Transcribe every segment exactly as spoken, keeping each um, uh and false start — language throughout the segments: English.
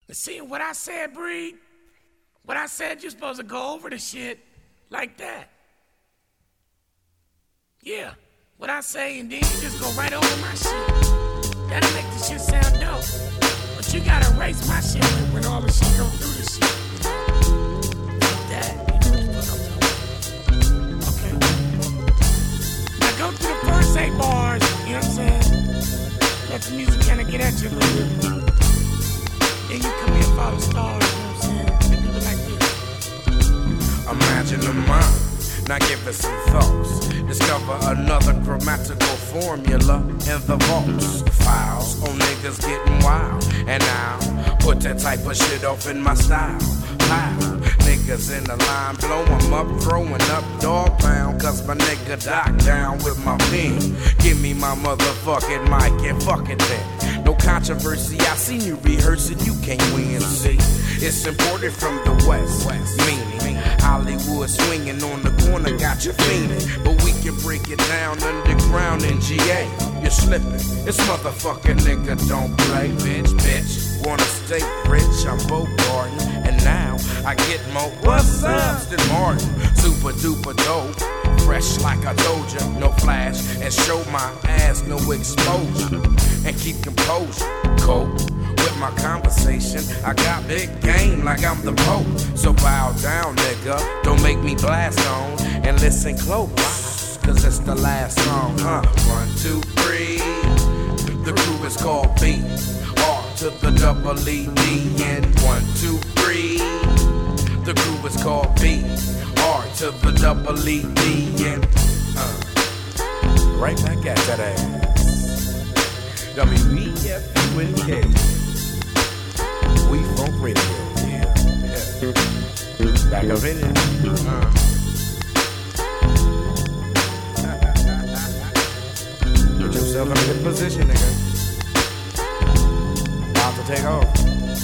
See what I said, Breed? What I said, you're supposed to go over the shit like that. Yeah, what I say, and then you just go right over my shit. That'll make the shit sound dope. But you gotta erase my shit when, when all the shit go through the shit. Like that, you know what I'm talking about. Okay. Now go through the first eight bars, you know what I'm saying? Let the music kinda get at you a little bit. Then you come in and follow stars, you know what I'm saying? And do it like this. Imagine the mind. Now give it some thoughts. Discover another grammatical formula in the vaults. Files on niggas getting wild. And now, put that type of shit off in my style. Pow. Niggas in the line, blow 'em up, throwing up dog pound. Cause my nigga Doc down with my pen. Give me my motherfucking mic and fuck it then. No controversy, I seen you rehearsing, you can't win. See, it's imported from the West, meaning Hollywood swinging on the corner, got you fiending. But we can break it down underground in G A. You're slipping, this motherfucking nigga don't play, bitch, bitch. Wanna stay rich, I'm Bogartin, and now I get more what's ups than Martin. Super duper dope, fresh like I told ya, no flash, and show my ass no exposure, and keep composure, cope with my conversation. I got big game like I'm the Pope, so bow down nigga, don't make me blast on, and listen close, cause it's the last song, huh? One, two, three, the crew is called B, R to the double E D, and one, two, three, the crew is called B, R to the double E D, and uh, right back at that ass. W E F U N K. We Funk Radio, yeah, yeah. Back up in it. Uh. Put yourself in a good position, nigga. About to take off.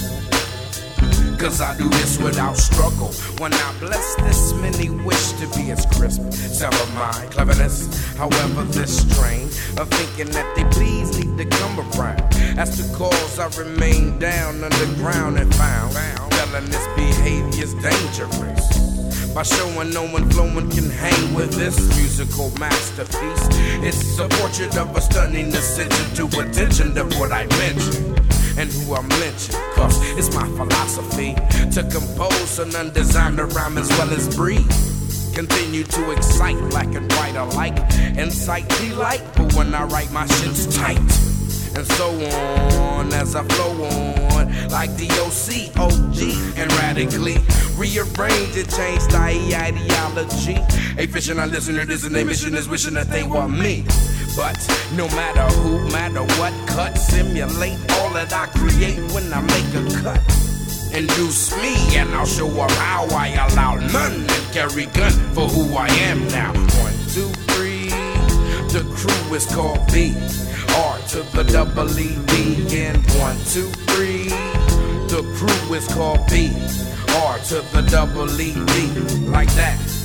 Cause I do this without struggle. When I bless this, many wish to be as crisp. Some of my cleverness, however, this strain of thinking that they please need to come around. That's the cause I remain down underground and found telling this behavior's dangerous. By showing no one flowing can hang with this musical masterpiece. It's a portrait of a stunning ascension to attention to what I mentioned and who I'm lynching, cause it's my philosophy to compose an undesigned rhyme as well as breathe. Continue to excite black and white alike, incite delight, but when I write my shit's tight. And so on as I flow on, like the O C, O G, and radically rearrange and change the ideology. A vision, I listen to this, and their mission is wishing that they were me. But no matter who, matter what, cut, simulate all that I create when I make a cut. Induce me, and I'll show up how I allow none and carry gun for who I am now. One, two, three, the crew is called B. R to the double E D, and one, two, three, the crew is called B. R to the double E D, like that.